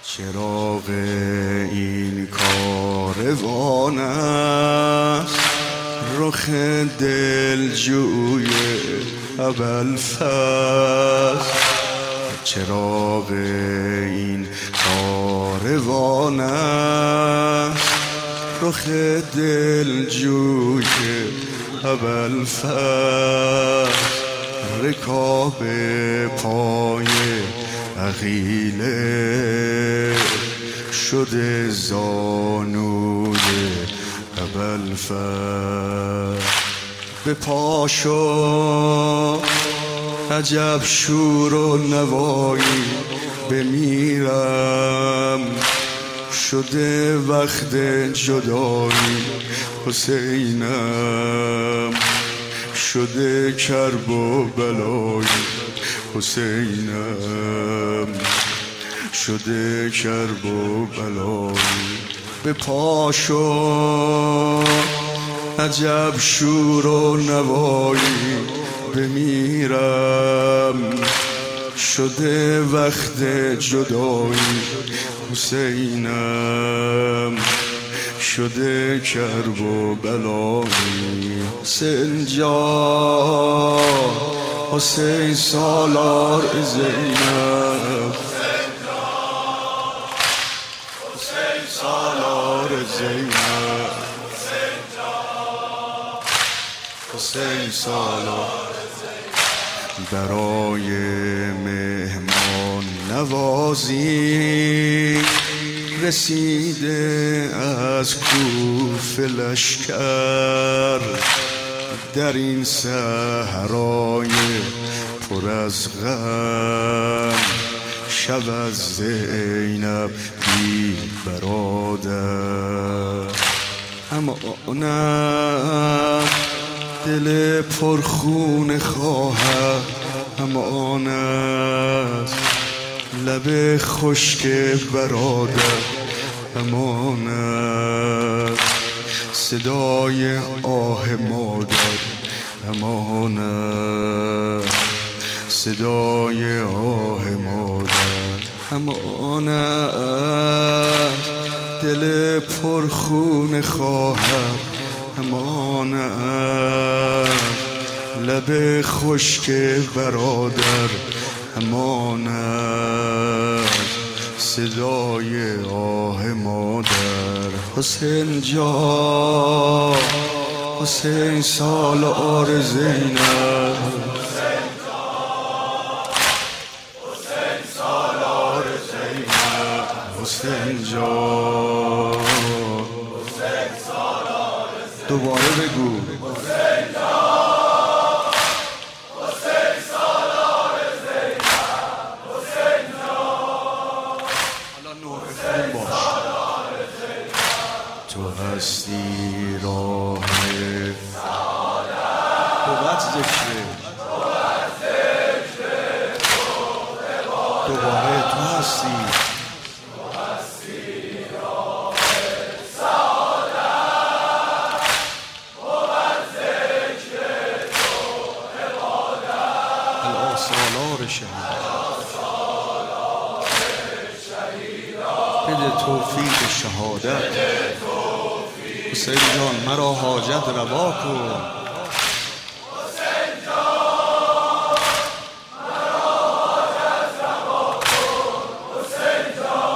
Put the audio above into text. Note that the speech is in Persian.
چراغ این کاروان است، رخ دلجوی ابوالفضل. چراغ این کاروان است، رخ دلجوی ابوالفضل. رکاب پای عقیله شده زانوی ابوالفضل. به پاشو عجب شور و نوایی بمیرم، شده وقت جدایی حسینم، شده کرب و بلایی حسینم، شده کرب و بلایی. به پاشو عجب شور و نوایی بمیرم، شده وقت جدایی حسینم، شده کرب و بلایی. حسین جان، حسین سالار زینب، حسین سالار زینب، حسین سالار. برای مهمان نوازی رسیده از کوفه لشکر، در این صحرای پر از غم، شب از زینب بی برادر. اما آنم دل پرخون خواهر، امان است لب خشک برادر، امان است صدای آه مادر، امان است صدای آه مادر. امان است دل پرخون خواهر، امان است لب خشک برادر، امان است صدای آه مادر. حسین جان، حسین سالار زینب، حسین سالار زینب، حسین جان، حسین سالار زینب. دوباره بگو حسین جان، حسین سالار زینب، حسین جان. حالا نوع خون باش. تو هستی راه سعادت، قوت ذکره، دوباره تو هستی، تو هستی راه سعادت، قوت ذکر تو عبادت. الآثالار شهید، بده توفیق شهادت. حسین جان مرا حاجت روا کن، حسین جان مرا حاجت روا کن، حسین جان